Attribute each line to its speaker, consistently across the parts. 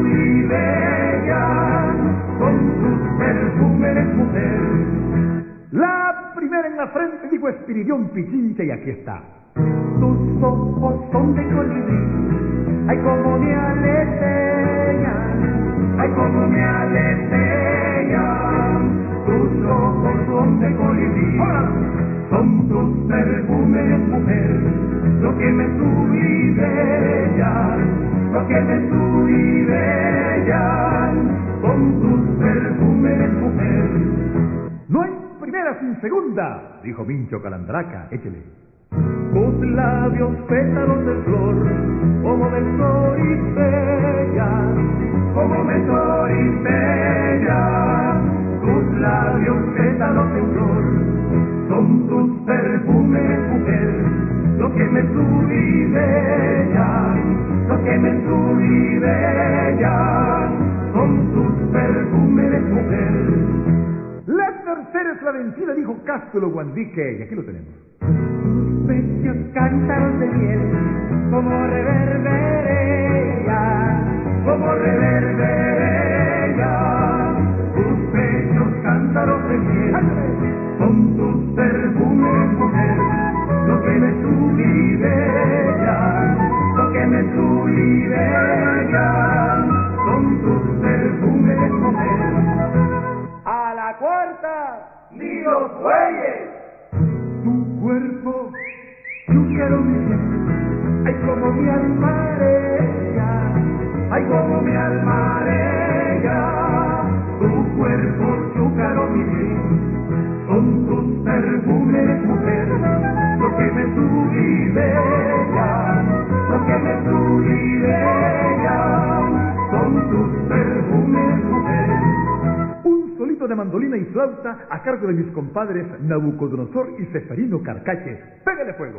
Speaker 1: y bella, con tus perfumes, mujer.
Speaker 2: La primera en la frente dijo Espiridión Pichincha y aquí está.
Speaker 1: Tus ojos son de colibrí, ay como me aletean, ay como me aletean. Tus ojos son de colibrí, son tus perfumes, mujer, lo que me subibellan, lo que me subibellan, son tus perfumes, mujer.
Speaker 2: No hay primera sin segunda, dijo Mincho Calandraca, échele.
Speaker 1: Tus labios pétalos de flor, como me floristellan, como me floristellan. Tus labios pétalos de flor, son tus perfumes, mujer, lo que me subibellan, lo que me subibellan, son tus perfumes, mujer.
Speaker 2: La tercera es la vencida, dijo Cástulo Guandique, y aquí lo tenemos.
Speaker 1: Tus pechos cántaros de miel, como reverberan, como reverberan. Tus pechos cántaros de miel, son tus perfumes, mujer, lo que me subibellan, lo que me subibellan, son tus perfumes, mujer. A la cuarta, ni los bueyes. Tu cuerpo, chúcaro mi piel, ay como mi almarella, ay como mi almarella. Tu cuerpo, chúcaro mi piel, son tus perfumes, mujer, lo que me subibellan, lo que me subibellan, son tus perfumes, mujer.
Speaker 2: Un solito de mandolina y flauta a cargo de mis compadres Nabucodonosor y Ceferino Carcache. ¡Pégale fuego!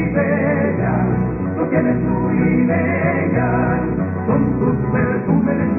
Speaker 1: Son tus perfumes,